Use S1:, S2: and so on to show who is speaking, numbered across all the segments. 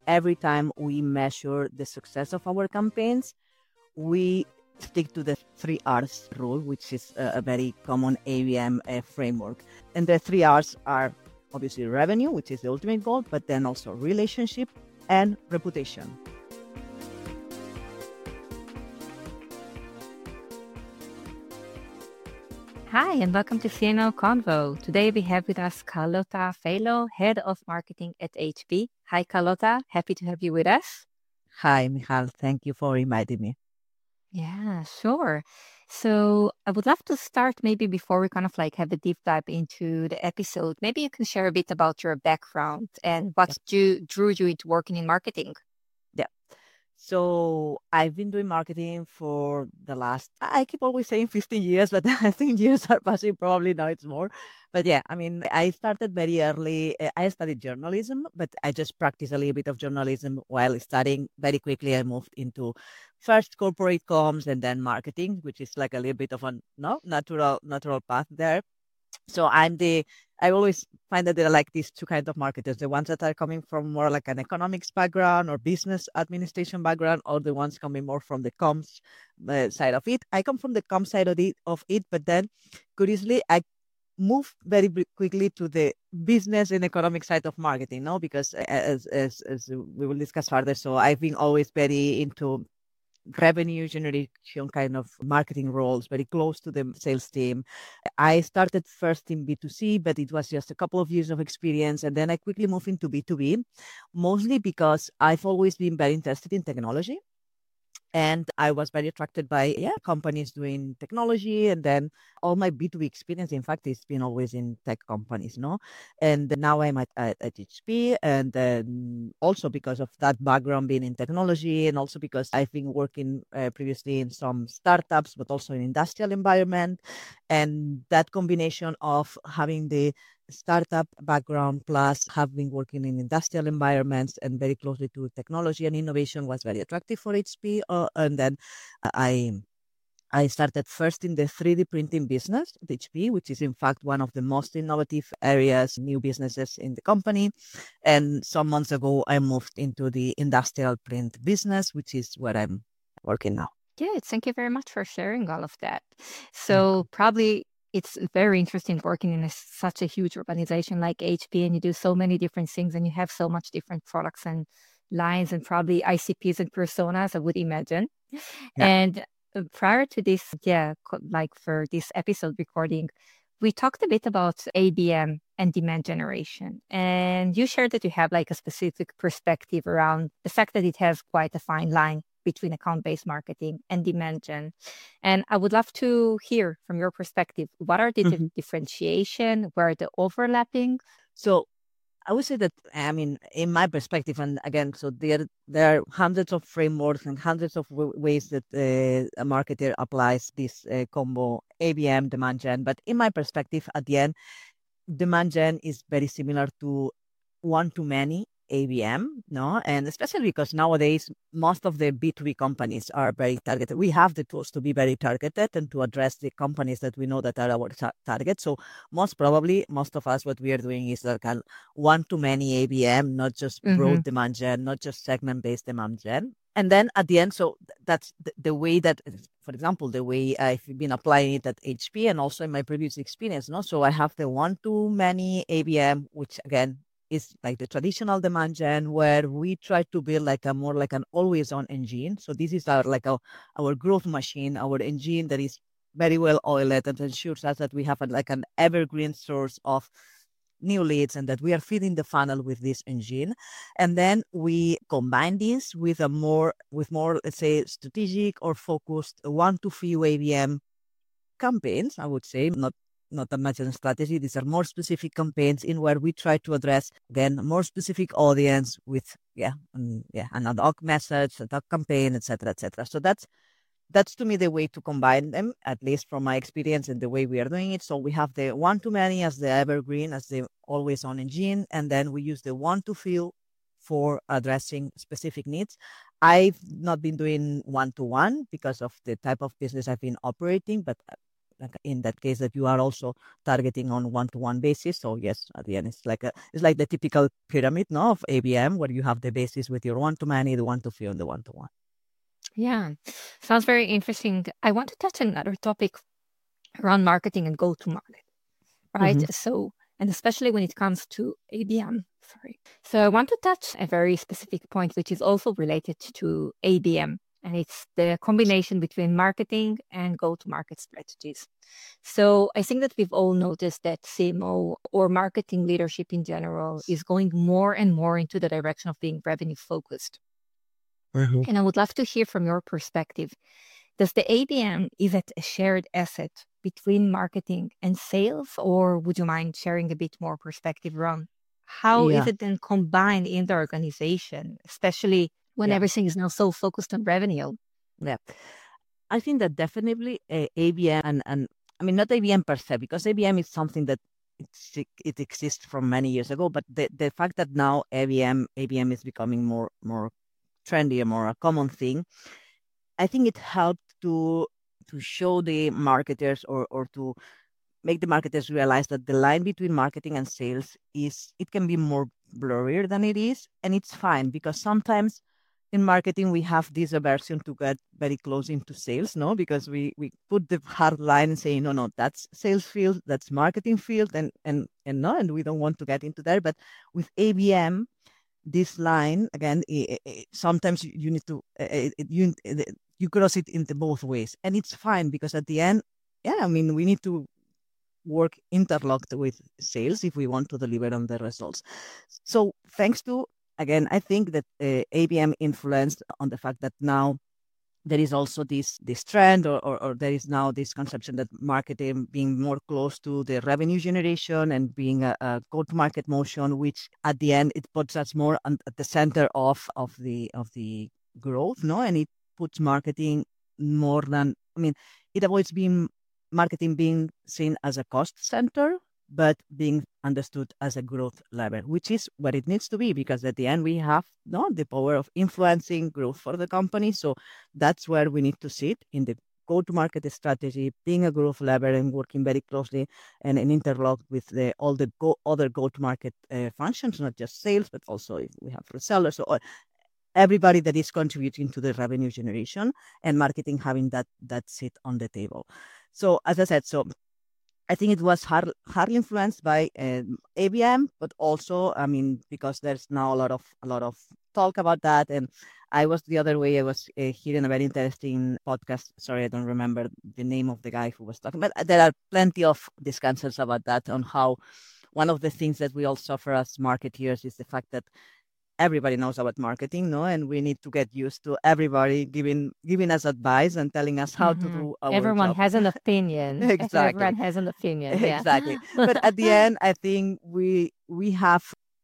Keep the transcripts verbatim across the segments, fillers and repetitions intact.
S1: every time we measure the success of our campaigns, we stick to the three R's rule, which is a, a very common A B M uh, framework. And the three R's are obviously revenue, which is the ultimate goal, but then also relationship and reputation.
S2: Hi, and welcome to C N O Convo. Today we have with us Carlota Felo, Head of Marketing at H P. Hi, Carlota. Happy to have you with us.
S1: Hi, Michal. Thank you for inviting me.
S2: Yeah, sure. So I would love to start maybe before we kind of like have a deep dive into the episode. Maybe you can share a bit about your background and what
S1: Yeah.
S2: drew, drew you into working in marketing.
S1: Yeah. So I've been doing marketing for the last, I keep always saying fifteen years, but I think years are passing. Probably now it's more. But yeah, I mean, I started very early. uh, I studied journalism, but I just practiced a little bit of journalism while studying. Very quickly, I moved into first corporate comms and then marketing, which is like a little bit of a no natural natural path there. So I'm the I always find that there are like these two kinds of marketers: the ones that are coming from more like an economics background or business administration background, or the ones coming more from the comms uh, side of it. I come from the comms side of it, of it, but then curiously I move very bri- quickly to the business and economic side of marketing, no? Because uh, as, as as we will discuss further, so I've been always very into revenue generation kind of marketing roles, very close to the sales team. I started first in B two C, but it was just a couple of years of experience. And then I quickly moved into B two B, mostly because I've always been very interested in technology. And I was very attracted by yeah companies doing technology, and then all my B two B experience, in fact, it's been always in tech companies, no. And now I'm at, at, at H P, and then also because of that background being in technology, and also because I've been working uh, previously in some startups, but also in industrial environment, and that combination of having the startup background plus have been working in industrial environments and very closely to technology and innovation was very attractive for H P. Uh, and then I I started first in the three D printing business at H P, which is in fact one of the most innovative areas, new businesses in the company. And some months ago, I moved into the industrial print business, which is where I'm working now.
S2: Yeah, thank you very much for sharing all of that.
S1: You're
S2: So
S1: welcome.
S2: probably it's very interesting working in a, such a huge organization like H P, and you do so many different things and you have so much different products and lines and probably I C Ps and personas, I would imagine.
S1: Yeah.
S2: And uh, prior to this, yeah, co- like for this episode recording, we talked a bit about A B M and demand generation. And you shared that you have like a specific perspective around the fact that it has quite a fine line between account-based marketing and demand gen. And I would love to hear from your perspective, what are the di-
S1: Mhm.
S2: differentiation? Where are the overlapping?
S1: So I would say that, I mean, in my perspective, and again, so there there are hundreds of frameworks and hundreds of w- ways that uh, a marketer applies this uh, combo A B M, demand gen. But in my perspective, at the end, demand gen is very similar to one to many A B M, no? And especially because nowadays most of the B two B companies are very targeted. We have the tools to be very targeted and to address the companies that we know that are our ta- target. So most probably, most of us, what we are doing is like a one to many A B M, not just
S2: Mm-hmm.
S1: broad demand gen, not just segment based demand gen. And then at the end, so th- that's the, the way that, for example, the way I've been applying it at H P and also in my previous experience, no? So I have the one to many A B M, which again is like the traditional demand gen, where we try to build like a more like an always on engine. So this is our like our, our growth machine, our engine that is very well oiled and ensures us that we have a, like an evergreen source of new leads and that we are feeding the funnel with this engine. And then we combine this with a more with more, let's say, strategic or focused one to few A B M campaigns, I would say, not not that much on strategy. These are more specific campaigns in where we try to address again more specific audience with yeah, um, yeah, an ad hoc message, ad hoc campaign, et cetera, et cetera. So that's that's to me the way to combine them, at least from my experience and the way we are doing it. So we have the one to many as the evergreen, as the always on engine, and then we use the one to few for addressing specific needs. I've not been doing one to one because of the type of business I've been operating, but like in that case that you are also targeting on one-to-one basis. So yes, at the end, it's like a, it's like the typical pyramid, no, of A B M, where you have the basis with your one-to-many, the one-to-few, and the one-to-one.
S2: Yeah, sounds very interesting. I want to touch on another topic around marketing and go-to-market, right?
S1: Mm-hmm.
S2: So, and especially when it comes to A B M, sorry. So I want to touch a very specific point, which is also related to A B M, and it's the combination between marketing and go-to-market strategies. So I think that we've all noticed that C M O or marketing leadership in general is going more and more into the direction of being revenue focused.
S1: Mm-hmm.
S2: And I would love to hear from your perspective. Does the A B M, is it a shared asset between marketing and sales, or would you mind sharing a bit more perspective around how is
S1: Yeah,
S2: it then combined in the organization, especially when
S1: yeah,
S2: everything is now so focused on revenue?
S1: yeah. I think that definitely uh, A B M and, and I mean, not A B M per se, because A B M is something that it's, it exists from many years ago, but the, the fact that now A B M, A B M is becoming more, more trendy and more a common thing, I think it helped to to show the marketers or or to make the marketers realize that the line between marketing and sales is it can be more blurrier than it is, and it's fine because sometimes in marketing we have this aversion to get very close into sales, no, because we we put the hard line and say no, no, that's sales field, that's marketing field, and and and no, and we don't want to get into there. But with A B M, this line again, i i sometimes you, you need to uh, you you cross it into both ways, and it's fine because at the end, yeah, I mean, we need to work interlocked with sales if we want to deliver on the results. So thanks to, again, I think that uh, A B M influenced on the fact that now there is also this this trend or, or, or there is now this conception that marketing being more close to the revenue generation and being a, a go-to-market motion, which at the end it puts us more on, at the center of of the of the growth, no, and it puts marketing more than, I mean, it avoids being marketing being seen as a cost center, but being understood as a growth lever, which is what it needs to be, because at the end we have no the power of influencing growth for the company. So that's where we need to sit in the go-to-market strategy, being a growth lever and working very closely and, and interlock with the all the go, other go-to-market uh, functions, not just sales, but also if we have resellers or everybody that is contributing to the revenue generation, and marketing having that that seat on the table. So as I said, so I think it was hard, hardly influenced by um, A B M, but also, I mean, because there's now a lot of a lot of talk about that. And I was the other way. I was uh, hearing a very interesting podcast. Sorry, I don't remember the name of the guy who was talking, but there are plenty of discussions about that on how one of the things that we all suffer as marketeers is the fact that everybody knows about marketing, no, and we need to get used to everybody giving giving us advice and telling us how to
S2: Mm-hmm.
S1: do our
S2: Everyone
S1: job.
S2: has an opinion.
S1: Exactly.
S2: Everyone has an opinion. Yeah.
S1: Exactly. But at the end, I think we we have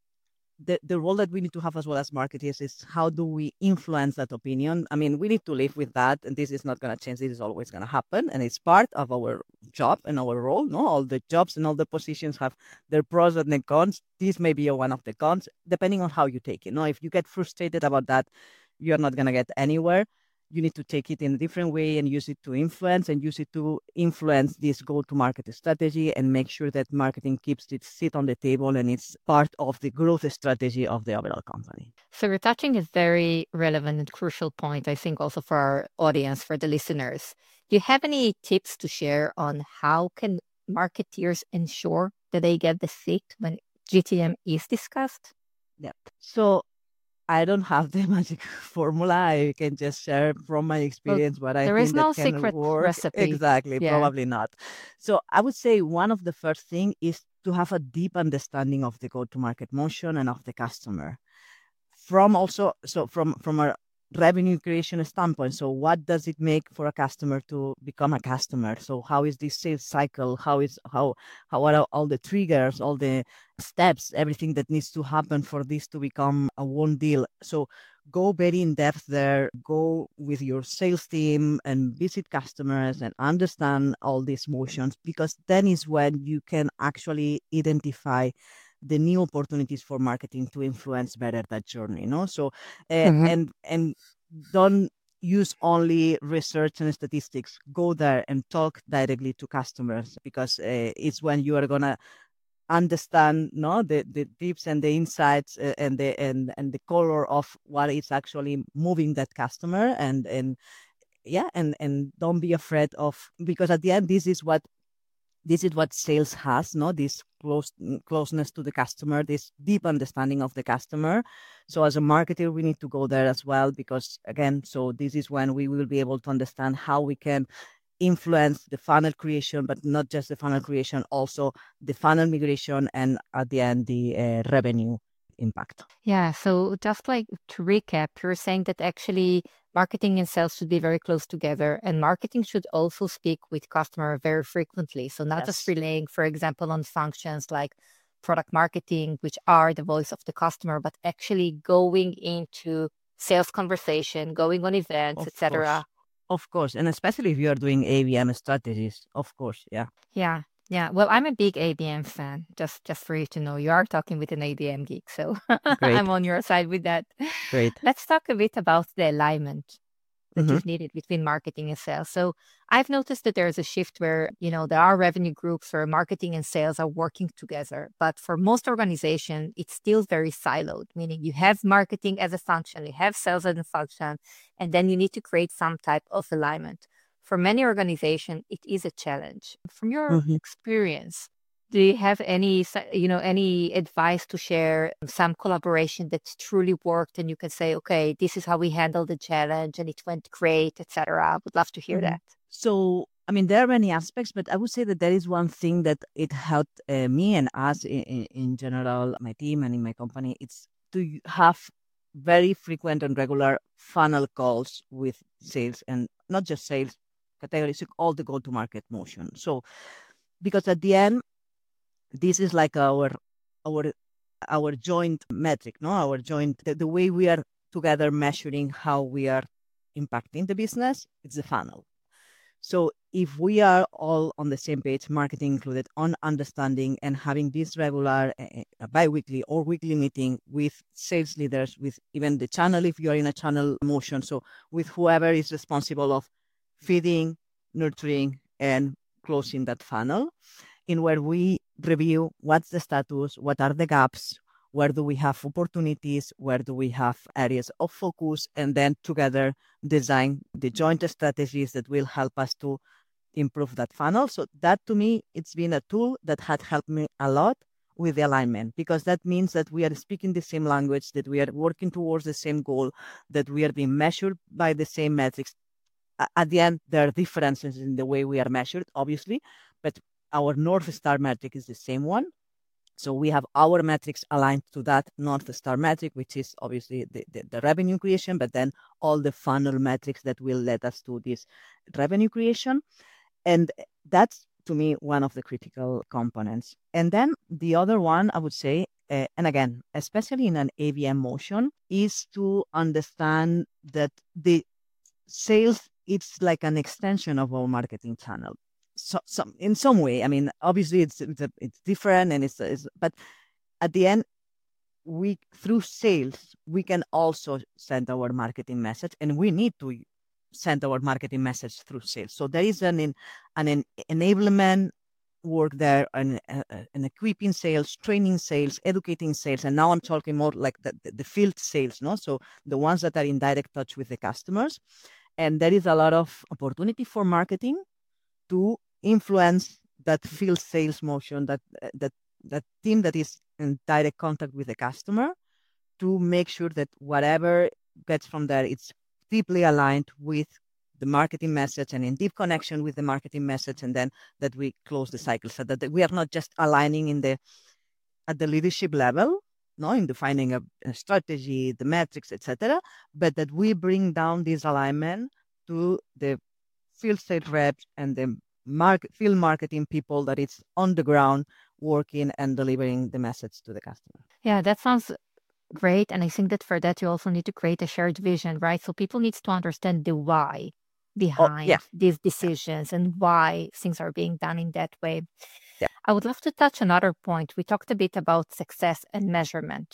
S1: the, the role that we need to have as well as marketers is how do we influence that opinion? I mean, we need to live with that, and this is not going to change. This is always going to happen, and it's part of our job and our role. No, all the jobs and all the positions have their pros and their cons. This may be one of the cons, depending on how you take it. No, if you get frustrated about that, you're not going to get anywhere. You need to take it in a different way and use it to influence and use it to influence this go-to-market strategy and make sure that marketing keeps its seat on the table and it's part of the growth strategy of the overall company.
S2: So you're touching a very relevant and crucial point, I think, also for our audience, for the listeners. Do you have any tips to share on how can marketeers ensure that they get the seat when G T M is discussed?
S1: Yeah. So I don't have the magic formula. I can just share from my
S2: Well,
S1: experience what I
S2: there is
S1: think that
S2: no
S1: can
S2: secret
S1: work.
S2: recipe.
S1: Exactly,
S2: Yeah.
S1: probably not. So I would say one of the first thing is to have a deep understanding of the go-to-market motion and of the customer. From also, so from from a revenue creation standpoint, so what does it make for a customer to become a customer? So how is this sales cycle? How is how how are all the triggers, all the steps, everything that needs to happen for this to become a one deal? So go very in depth there, go with your sales team and visit customers and understand all these motions, because then is when you can actually identify the new opportunities for marketing to influence better that journey, no? So uh,
S2: Mhm.
S1: and and don't use only research and statistics. Go there and talk directly to customers, because uh, it's when you are gonna understand, no, the the tips and the insights, uh, and the and and the color of what is actually moving that customer. And and yeah, and and don't be afraid of, because at the end, this is what this is what sales has, no, this close closeness to the customer, this deep understanding of the customer. So as a marketer, we need to go there as well, because again, so this is when we will be able to understand how we can influence the funnel creation, but not just the funnel creation, also the funnel migration, and at the end, the uh, revenue impact.
S2: Yeah. So just like to recap, you're saying that actually marketing and sales should be very close together, and marketing should also speak with customer very frequently. So not just
S1: Yes,
S2: relying, for example, on functions like product marketing, which are the voice of the customer, but actually going into sales conversation, going on events,
S1: of
S2: et cetera.
S1: course. Of course. And especially if you are doing A B M strategies, of course. Yeah.
S2: Yeah. Yeah. Well, I'm a big A B M fan, just just for you to know. You are talking with an A B M geek, so
S1: Great.
S2: I'm on your side with that.
S1: Great.
S2: Let's talk a bit about the alignment that
S1: Mm-hmm.
S2: you've needed between marketing and sales. So I've noticed that there's a shift where, you know, there are revenue groups where marketing and sales are working together. But for most organizations, it's still very siloed, meaning you have marketing as a function, you have sales as a function, and then you need to create some type of alignment. For many organizations, it is a challenge. From your
S1: Mm-hmm.
S2: experience, do you have any, s- you know, any advice to share, some collaboration that's truly worked and you can say, okay, this is how we handled the challenge and it went great, et cetera. I would love to hear
S1: Mm-hmm.
S2: that.
S1: So, I mean, there are many aspects, but I would say that there is one thing that it helped uh, me and us in, in, in general, my team and in my company. It's to have very frequent and regular funnel calls with sales, and not just sales categories, all the go-to-market motion. So, because at the end, this is like our our our joint metric, no, our joint the, the way we are together measuring how we are impacting the business. It's the funnel. So if we are all on the same page, marketing included, on understanding and having this regular uh, bi-weekly or weekly meeting with sales leaders, with even the channel, if you are in a channel motion, so with whoever is responsible of feeding, nurturing, and closing that funnel, in where we review what's the status, what are the gaps, where do we have opportunities, where do we have areas of focus, and then together design the joint strategies that will help us to improve that funnel. So that to me, it's been a tool that had helped me a lot with the alignment, because that means that we are speaking the same language, that we are working towards the same goal, that we are being measured by the same metrics. At the end, there are differences in the way we are measured, obviously, but our North Star metric is the same one. So we have our metrics aligned to that North Star metric, which is obviously the, the, the revenue creation, but then all the funnel metrics that will lead us to this revenue creation. And that's, to me, one of the critical components. And then the other one, I would say, uh, and again, especially in an A B M motion, is to understand that the sales, it's like an extension of our marketing channel. So, some in some way, I mean, obviously it's it's, a, it's different, and it's, it's but at the end, we through sales we can also send our marketing message, and we need to send our marketing message through sales. So there is an an, an enablement work there, and an, an equipping sales, training sales, educating sales, and now I'm talking more like the, the, the field sales, no? So the ones that are in direct touch with the customers, and there is a lot of opportunity for marketing to influence that field sales motion, that that that team that is in direct contact with the customer, to make sure that whatever gets from there, it's deeply aligned with the marketing message and in deep connection with the marketing message, and then that we close the cycle, so that we are not just aligning in the at the leadership level, no, in defining a, a strategy, the metrics, et cetera, but that we bring down this alignment to the field sales reps and the market, field marketing people that it's on the ground working and delivering the message to the customer.
S2: Yeah, that sounds great. And I think that for that, you also need to create a shared vision, right? So people need to understand the why
S1: Oh, yeah,
S2: behind these
S1: yeah,
S2: decisions and why things are being done in that way.
S1: yeah.
S2: I would love to touch another point. We talked a bit about success and measurement.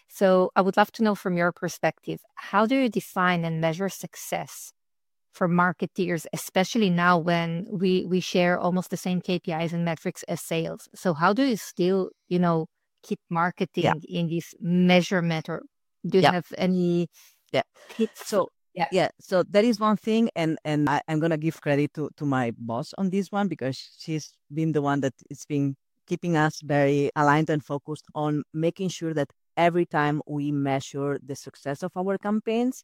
S2: So I would love to know from your perspective, how do you define and measure success for marketeers, especially now when we we share almost the same K P Is and metrics as sales? So how do you still, you know, keep
S1: Yeah,
S2: marketing in this measurement, or do you
S1: yeah,
S2: have any
S1: yeah.
S2: tips?
S1: So
S2: Yeah.
S1: yeah, so that is one thing, and and I, I'm gonna give credit to to my boss on this one because she's been the one that is been keeping us very aligned and focused on making sure that every time we measure the success of our campaigns,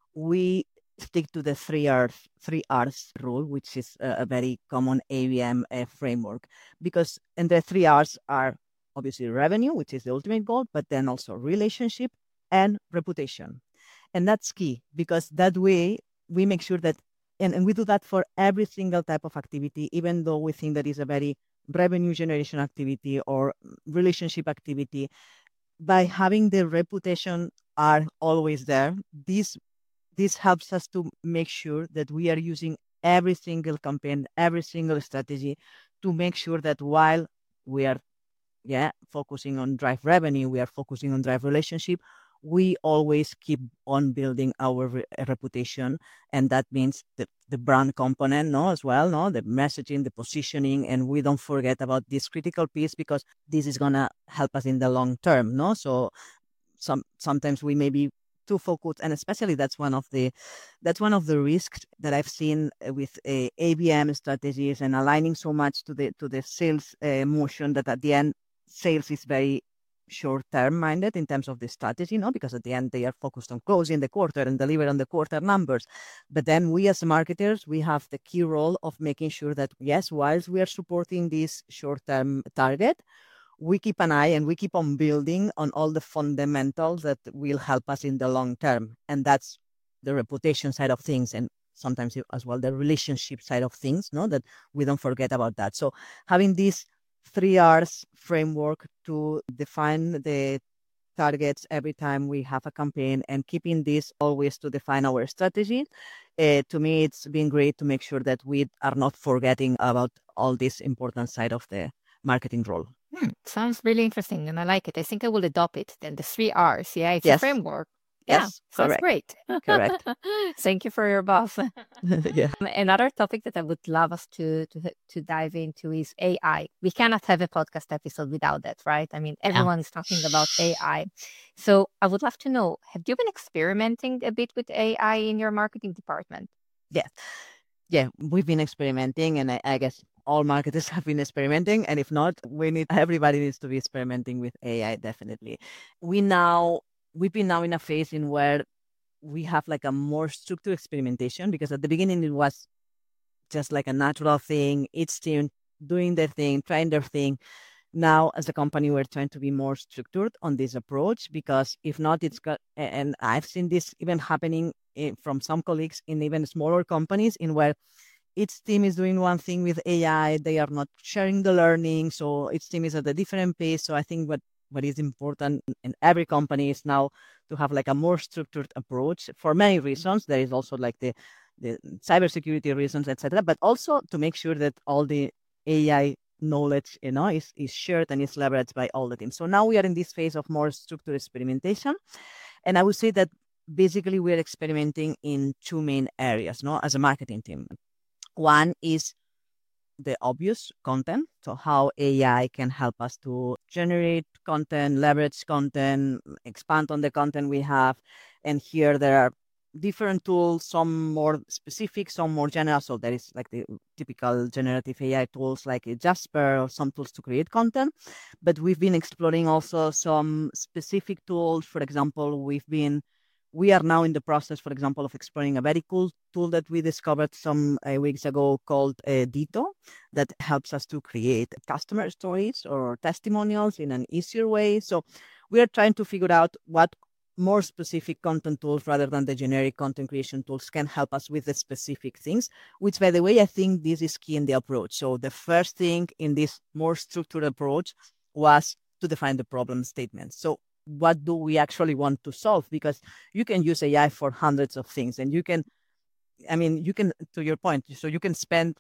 S1: we stick to the three R's, three R's rule, which is a, a very common A B M uh, framework. Because, and the three R's are obviously revenue, which is the ultimate goal, but then also relationship and reputation. And that's key because that way we make sure that, and, and we do that for every single type of activity, even though we think that is a very revenue generation activity or relationship activity. By having the reputation are always there, this this helps us to make sure that we are using every single campaign, every single strategy to make sure that while we are yeah focusing on drive revenue, we are focusing on drive relationship, we always keep on building our re- reputation. And that means the, the brand component no as well, no the messaging, the positioning, and we don't forget about this critical piece because this is gonna help us in the long term. No, so some sometimes we may be too focused, and especially that's one of the that's one of the risks that I've seen uh, with uh, A B M strategies and aligning so much to the to the sales uh, motion that at the end sales is very short term minded in terms of the strategy, no, because at the end they are focused on closing the quarter and deliver on the quarter numbers. But then we as marketers, we have the key role of making sure that yes, whilst we are supporting this short term target, we keep an eye and we keep on building on all the fundamentals that will help us in the long term. And that's the reputation side of things. And sometimes as well, the relationship side of things, no, that we don't forget about that. So having this three R's framework to define the targets every time we have a campaign and keeping this always to define our strategy. Uh, to me, it's been great to make sure that we are not forgetting about all this important side of the marketing role.
S2: Hmm, sounds really interesting, and I like it. I think I will adopt it then. The three R's. Yeah, it's a
S1: Yes,
S2: framework. Yeah,
S1: yes,
S2: sounds
S1: correct,
S2: great.
S1: correct.
S2: Thank you for your buff.
S1: Yeah,
S2: Another topic that I would love us to, to to dive into is A I. We cannot have a podcast episode without that, right? I mean,
S1: yeah,
S2: everyone is talking about A I. So I would love to know, have you been experimenting a bit with A I in your marketing department?
S1: yeah, yeah. We've been experimenting, and I, I guess all marketers have been experimenting. And if not, we need everybody needs to be experimenting with A I. Definitely, we now we've been now in a phase in where we have like a more structured experimentation because at the beginning it was just like a natural thing, each team doing their thing, trying their thing. Now, as a company, we're trying to be more structured on this approach because if not, it's got, and I've seen this even happening in, from some colleagues in even smaller companies in where each team is doing one thing with A I, they are not sharing the learning, so each team is at a different pace. So I think what what is important in every company is now to have like a more structured approach for many reasons. There is also like the the cybersecurity reasons, et cetera, but also to make sure that all the A I knowledge, you know, is, is shared and is leveraged by all the teams. So now we are in this phase of more structured experimentation. And I would say that basically we're experimenting in two main areas, no, as a marketing team. One is the obvious content. So how A I can help us to generate content, leverage content, expand on the content we have. And here there are different tools, some more specific, some more general. So there is like the typical generative A I tools like Jasper or some tools to create content. But we've been exploring also some specific tools. For example, we've been we are now in the process, for example, of exploring a very cool tool that we discovered some uh, weeks ago called uh, Dito that helps us to create customer stories or testimonials in an easier way. So we are trying to figure out what more specific content tools rather than the generic content creation tools can help us with the specific things, which, by the way, I think this is key in the approach. So the first thing in this more structured approach was to define the problem statement. So what do we actually want to solve? Because you can use A I for hundreds of things and you can, I mean, you can, to your point, so you can spend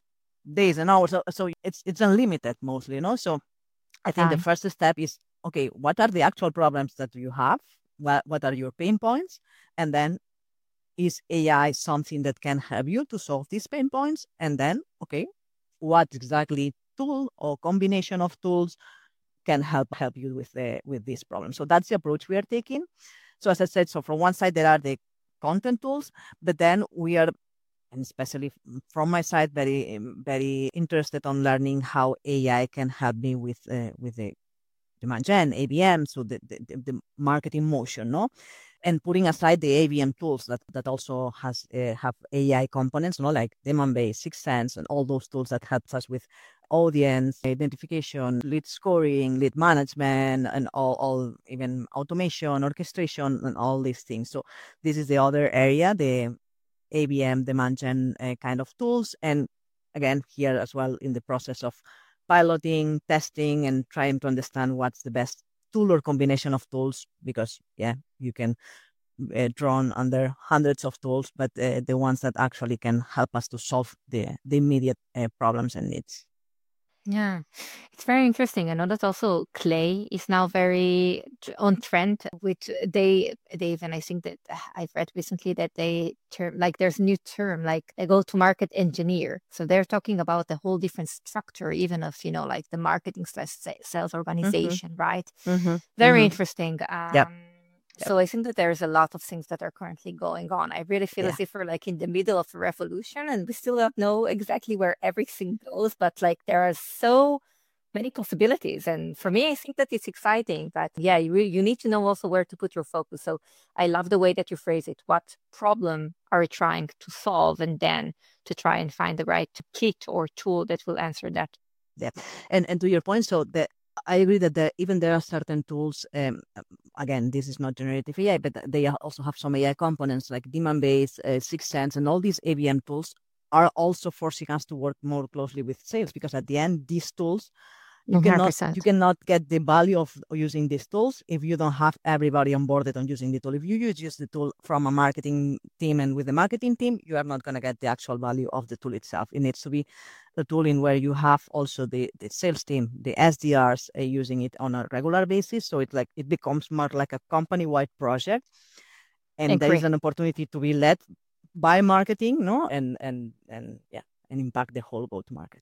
S1: days and hours. So, so it's it's unlimited mostly, you know. So I think the
S2: Time.
S1: first step is, okay, what are the actual problems that you have? What what are your pain points? And then, is A I something that can help you to solve these pain points? And then, okay, what exactly tool or combination of tools can help help you with the with this problem? So that's the approach we are taking. So as I said, so from one side there are the content tools, but then we are, and especially from my side, very um, very interested on learning how A I can help me with uh, with the demand gen, A B M, so the, the, the marketing motion, no? And putting aside the A B M tools that, that also has uh, have A I components, no, like Demandbase, Sixth Sense, and all those tools that helps us with audience identification, lead scoring, lead management, and all, all even automation, orchestration, and all these things. So this is the other area, the A B M demand gen uh, kind of tools. And again, here as well in the process of piloting, testing, and trying to understand what's the best tool or combination of tools, because yeah, you can uh, drawn under hundreds of tools, but uh, the ones that actually can help us to solve the, the immediate uh, problems and needs.
S2: Yeah, it's very interesting. I know that also Clay is now very tr- on trend with they they even I think that uh, I've read recently that they term like there's a new term like a go-to-market engineer. So they're talking about a whole different structure, even of you know like the marketing slash sa- sales
S1: Mm-hmm,
S2: organization, right?
S1: mm-hmm,
S2: Very
S1: mm-hmm.
S2: interesting.
S1: Yep,
S2: Um,
S1: yep,
S2: so I think that there's a lot of things that are currently going on. I really feel
S1: yeah.
S2: as if we're like in the middle of a revolution and we still don't know exactly where everything goes, but like there are so many possibilities. And for me, I think that it's exciting. But yeah, you really, you need to know also where to put your focus. So I love the way that you phrase it. What problem are you trying to solve? And then to try and find the right kit or tool that will answer that.
S1: Yeah, and and to your point, so the I agree that the, even there are certain tools. Um, um, again, this is not generative A I, but they also have some A I components like Demandbase, uh, Sixth Sense, and all these A B M tools are also forcing us to work more closely with sales, because at the end, these tools, you cannot you
S2: one hundred percent.
S1: cannot get the value of using these tools if you don't have everybody onboarded on using the tool. If you use just the tool from a marketing team and with the marketing team, you are not going to get the actual value of the tool itself. It needs to be a tool in where you have also the, the sales team, the S D Rs uh, using it on a regular basis. So it's like it becomes more like a company-wide project, and there is
S2: Agree.
S1: an opportunity to be led by marketing, no, and and and yeah, and impact the whole go-to-market.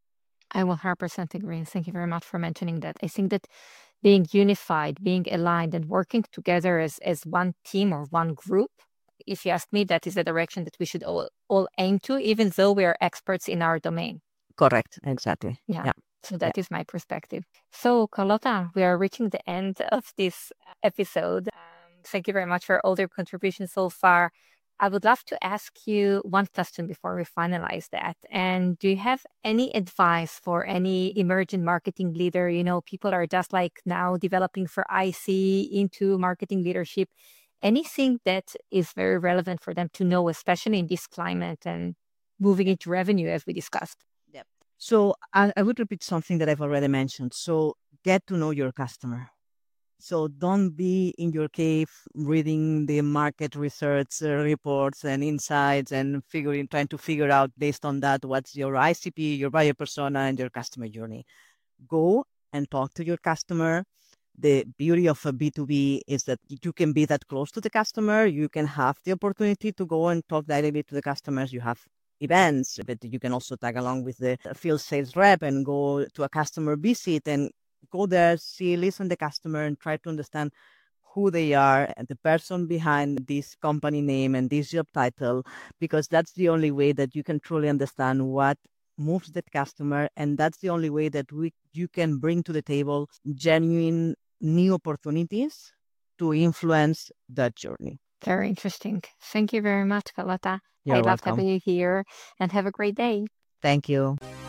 S2: I one hundred percent agree. And thank you very much for mentioning that. I think that being unified, being aligned, and working together as, as one team or one group, if you ask me, that is the direction that we should all, all aim to, even though we are experts in our domain.
S1: Correct, exactly.
S2: Yeah.
S1: Yeah.
S2: So
S1: Yeah.
S2: that is my perspective. So, Carlotta, we are reaching the end of this episode. Um, thank you very much for all your contributions so far. I would love to ask you one question before we finalize that. And do you have any advice for any emerging marketing leader? You know, people are just like now developing for I C into marketing leadership. Anything that is very relevant for them to know, especially in this climate and moving into revenue, as we discussed?
S1: Yep. So I, I would repeat something that I've already mentioned. So get to know your customer. So don't be in your cave reading the market research uh, reports and insights and figuring, trying to figure out based on that what's your I C P, your buyer persona, and your customer journey. Go and talk to your customer. The beauty of a B two B is that you can be that close to the customer. You can have the opportunity to go and talk directly to the customers. You have events, but you can also tag along with the field sales rep and go to a customer visit and go there, see, listen to the customer and try to understand who they are and the person behind this company name and this job title, because that's the only way that you can truly understand what moves that customer. And that's the only way that we you can bring to the table genuine new opportunities to influence that journey.
S2: Very interesting. Thank you very much, Carlotta. I
S1: You're
S2: loved
S1: welcome.
S2: having you here and have a great day.
S1: Thank you.